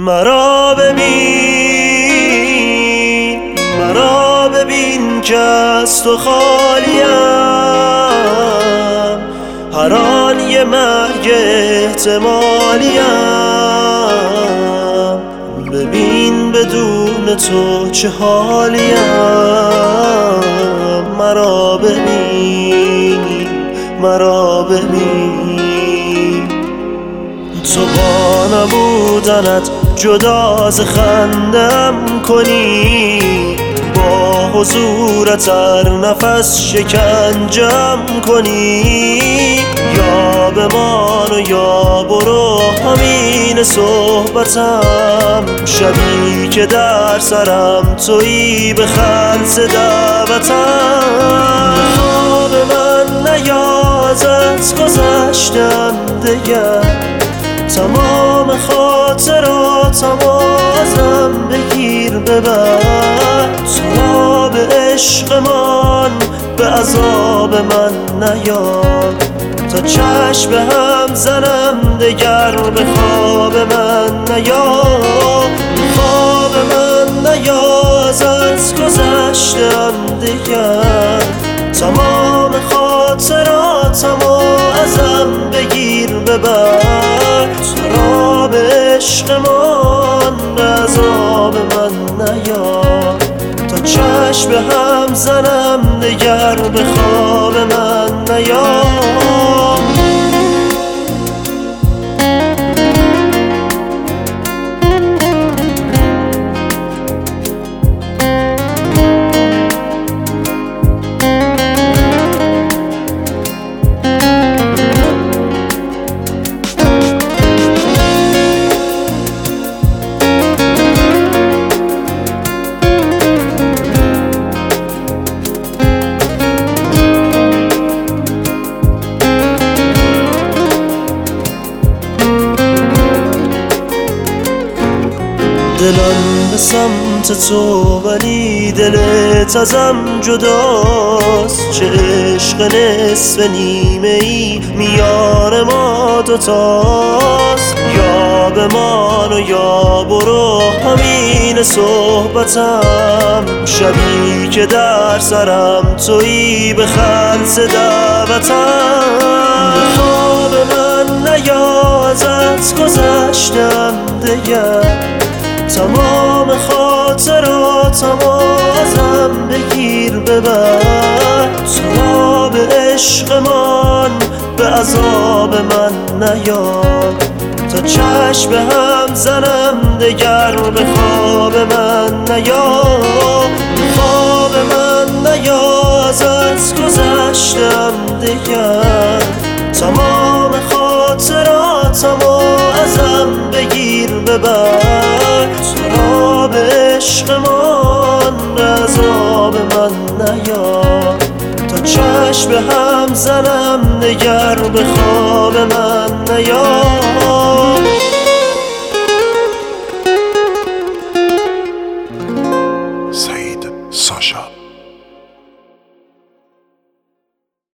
مرا ببین که از تو خالیم، هر آن یه مرگ احتمالیم. ببین بدون تو چه حالیم، مرا ببین تو با نبودنت جدا از خندم کنی، با حضورت هر نفس شکنجم کنی. یا بمان و یا برو همین صحبتم، شبی که در سرم تویی به خلص دعوتم. خواب من نیاز از گذشتم دگر، تمام خاطراتمو ازم بگیر ببر. سراب عشقمان به عذاب من نیاد، تا چشم هم زنم دگر به خواب من نیاد. خواب من نیاز از گذشتم دگر، تمام خاطراتمو ازم بگیر ببر. سراب عشقمان به عذاب من نیاد، تا چشم هم زنم دگر به خواب من نیاد. دلم به سمت تو ولی دلت ازم جداست. چه عشق نصف نیمه ای میان ما دوتاست. یا بمان و یا برو همین صحبتم، شبی که در سرم تویی به خلص دعوتم. خواب من نیاز از گذشتم دگر، تمام خاطراتمو ازم بگیر ببر. سراب عشقمان به عذاب من نیاد، تا چشم هم زنم دگر به خواب من نیاد. خواب من نیاز از گذشتم دگر، تمام خاطراتمو ازم بگیر ببر. سراب عشقمان به عذاب من نیاد، تا چشم هم زنم دگر به خواب من نیاد.